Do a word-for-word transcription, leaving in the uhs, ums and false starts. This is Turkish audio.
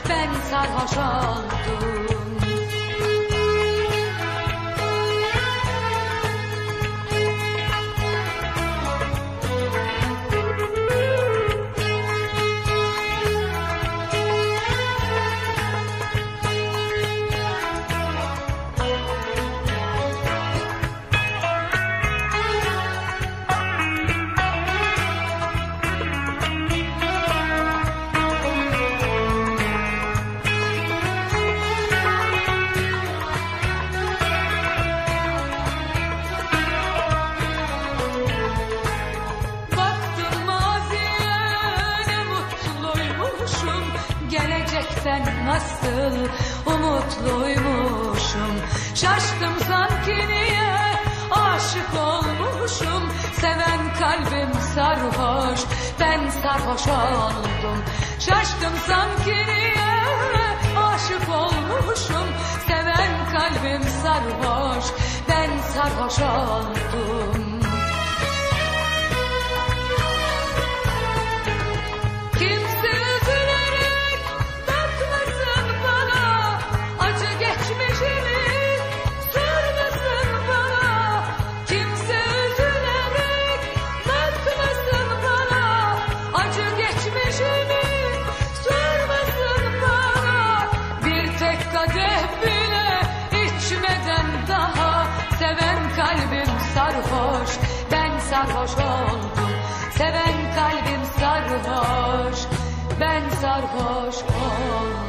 ben sarhoş oldum. Gelecekten nasıl umutluymuşum. Şaştım sanki niye aşık olmuşum. Seven kalbim sarhoş, ben sarhoş oldum. Şaştım sanki niye aşık olmuşum. Seven kalbim sarhoş, ben sarhoş oldum. Sarhoş, ben sarhoş oldum. Seven kalbim sarhoş, ben sarhoş oldum.